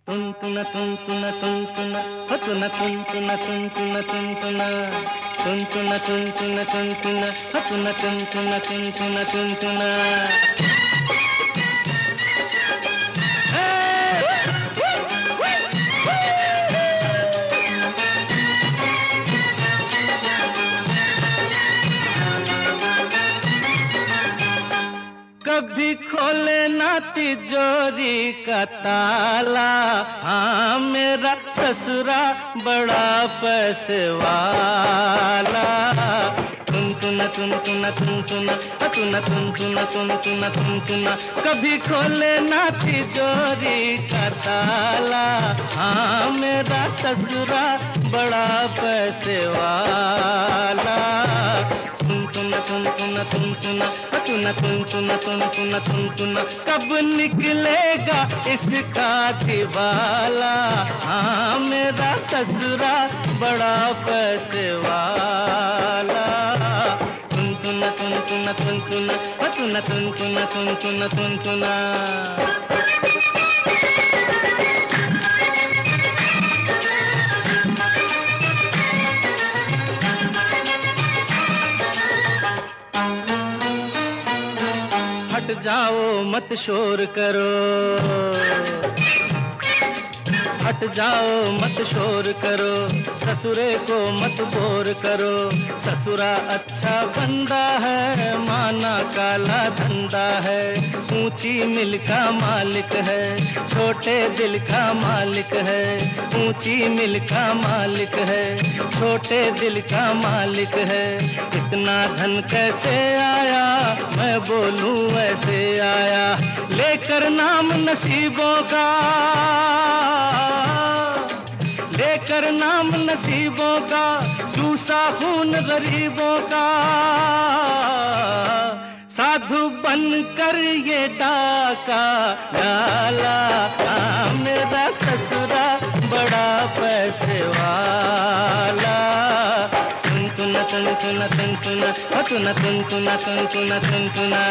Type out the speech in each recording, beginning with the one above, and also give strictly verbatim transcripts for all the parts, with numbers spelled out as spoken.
तुन तुना तुन तुना तुन तुना हो तुना तुन तुना तुन तुना तुन तुना तुन तुना तुन तुना तुन तुना हो तुना तुन तुना तुन तुना तुन तुना। कभी खोले ना तिजोरी का ताला, हाँ मेरा ससुरा बड़ा पैसे वाला। तुन तुना तुन तुना तुन तुना तुना तुन तुना तुन तुना तुन तुना। कभी खोले ना तिजोरी का ताला, हाँ मेरा ससुरा बड़ा पैसे वाला। तुन तुना तुन तुना तुन तुना तुना तुन तुना तुन तुना तुन तुना। कब निकलेगा इसका दिवाला, हाँ मेरा ससुरा बड़ा पैसे वाला। तुन तुना तुन तुना तुन तुना तुना तुन तुना तुन तुना तुन तुना। हट जाओ मत शोर करो, हट जाओ मत शोर करो, ससुरे को मत बोर करो। ससुरा अच्छा बंदा है, माना काला धंधा है। ऊंची मिल का मालिक है, छोटे दिल का मालिक है। ऊंची मिल का मालिक है, छोटे दिल का मालिक है। इतना धन कैसे आया, मैं बोलूं ऐसे आया। लेकर नाम नसीबों का, लेकर नाम नसीबों का, चूसा खून गरीबों का। साधु बनकर ये डाका डाला, हाँ मेरा ससुरा बड़ा पैसे वाला। तुन तुना तुन तुना तुन तुना तुना तुन तुना तुन तुना तुन तुना।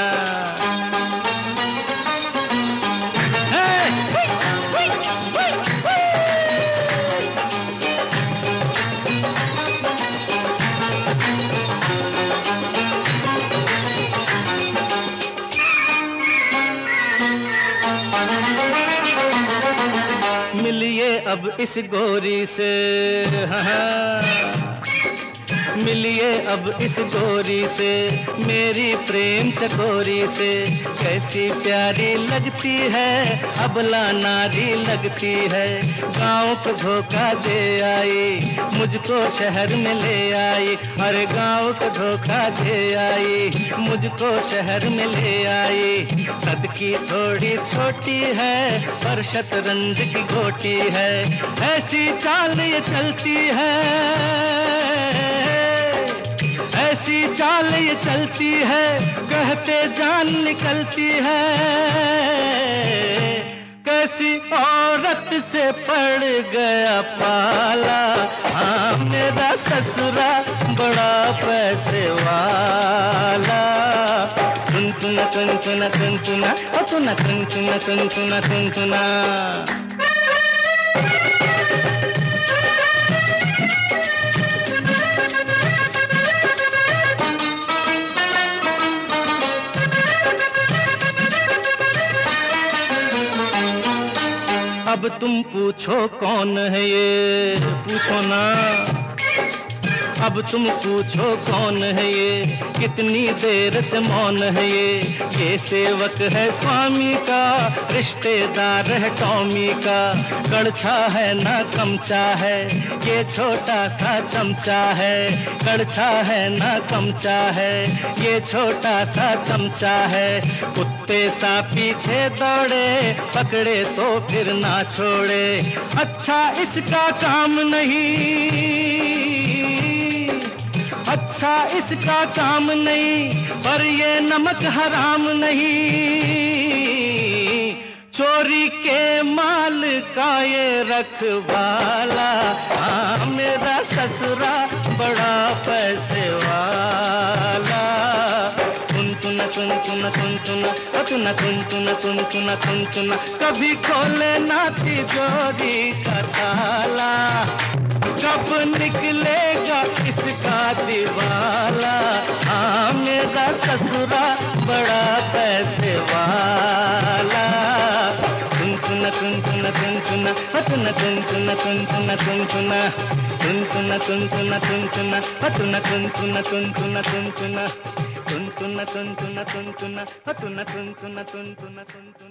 मिलिए अब इस गोरी से, हाँ मिलिए अब इस गोरी से, मेरी प्रेम चकोरी से। कैसी प्यारी लगती है, अबला नारी लगती है। गाँव को धोखा दे आई, मुझको शहर में ले आई। अरे गाँव को धोखा दे आई, मुझको शहर में ले आई। कद की थोड़ी छोटी है, पर शतरंज की गोटी है। ऐसी चाल ये चलती है, ऐसी चाल ये चलती है, कहते जान निकलती है। कैसी औरत से पड़ गया पाला, हाँ मेरा ससुरा बड़ा पैसे वाला। तुन तुना तुन तुना तुन तुना तुना तुन तुना तुन तुना तुन तुना। अब तुम पूछो कौन है ये, पूछो ना। अब तुम पूछो कौन है ये, कितनी देर से मौन है ये। ये सेवक है स्वामी का, रिश्तेदार है टॉमी का। कड़छा है ना कमचा है, ये छोटा सा चमचा है। कड़छा है ना कमचा है, ये छोटा सा चमचा है। कुत्ते सा पीछे दौड़े, पकड़े तो फिर ना छोड़े। अच्छा इसका काम नहीं, अच्छा इसका काम नहीं, पर ये नमक हराम नहीं। चोरी के माल का ये रखवाला, हाँ मेरा ससुरा बड़ा पैसे वाला। तुन तुना तुन तुन तुन तुन ओ तुन तुन तुन तुन तुन तुन तुन कभी खोले ना तिजोरी का ताला, कब निकलेगा इसका दिवाला। हाँ मेरा ससुरा बड़ा पैसे वाला। तुन तुन तुन तुन तुन तुन ओ तुन तुन तुन तुन तुन तुन तुन तुन तुन तुन तुन तुन तुन ओ तुन तुन तुन तुन तुन तुन तुन तुन तुन तुन तुन तुन तुन तुन ओ तुन तुन तुन तुन तुन तुन तुन